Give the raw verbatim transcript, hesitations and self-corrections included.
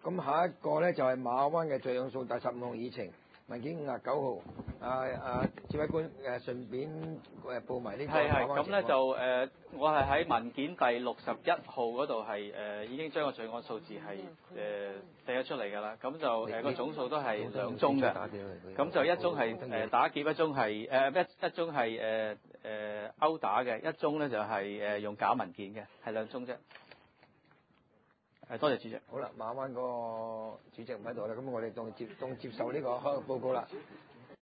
咁下一個咧就係馬灣嘅罪案數第十五號議程。文件五十九號，啊啊，指揮官誒順便誒報埋呢個係係，咁咧就誒、呃，我係喺文件第六十一號嗰度係誒已經將個罪案數字係誒寫咗出嚟㗎啦。咁就誒個、呃、總數都係兩宗嘅，咁就一宗係誒打劫，一宗係誒一一宗係誒誒毆打嘅，一宗咧就係誒用假文件嘅，係兩宗啫。誒，多謝主席。 好啦，馬灣嗰個主席唔喺度啦，咁我哋當接當接受呢個開個報告啦。